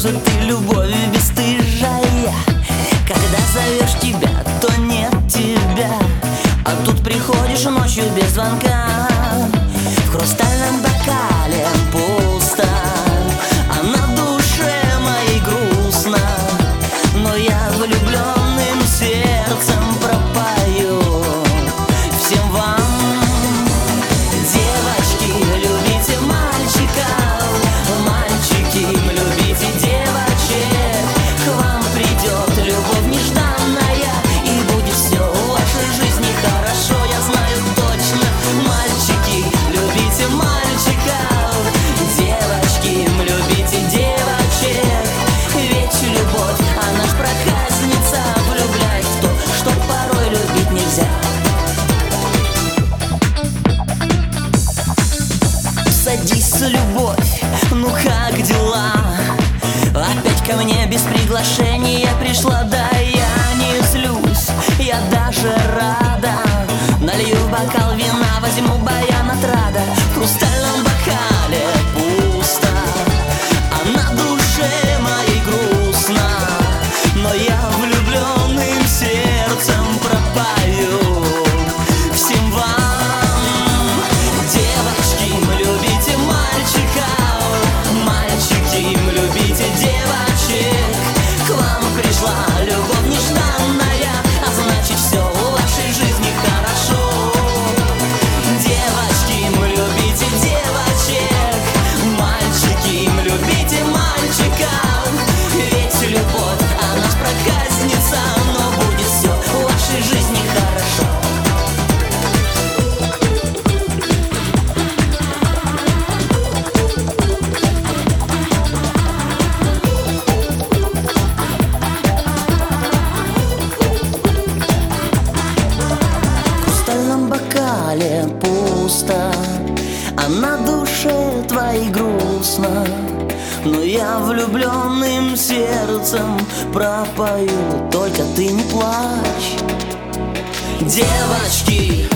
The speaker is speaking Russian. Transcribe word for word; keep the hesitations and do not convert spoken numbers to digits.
Снится ты любовью бесстыжая, когда зовешь тебя, то нет тебя, а тут приходишь ночью без звонка. В хрустальном бокале пусто, а на душе моей грустно, но я влюбленным сердцем пропою всем вам. Девочки, любите мальчиков, мальчики, любите девочек. К вам придет любовь нежданная, и будет все в вашей жизни хорошо, я знаю точно. Мальчики, любите мальчиков, девочки, любите девочек. Ведь любовь, она ж проказница, влюбляет в то, что порой любить нельзя. Садись, любовь, ну как дела? Опять ко мне без приглашения пришла, да я не злюсь, я даже рада. Налью бокал вина, возьму баян отрада. В хрустальном бокале пусто, а на душе моей грустно, но я влюбленным сердцем пропою всем вам. Девочки, любите мальчиков, мальчики, любите девочек. К вам пришла любовь нежданная, а значит все в вашей жизни хорошо. Девочки, любите девочек, мальчики, любите мальчиков. Ведь любовь, она ж проказница, но будет все в вашей жизни хорошо. В хрустальном бокале пусто, а на душе твоей грустно, но я влюбленным сердцем пропою, только ты не плачь. Девочки,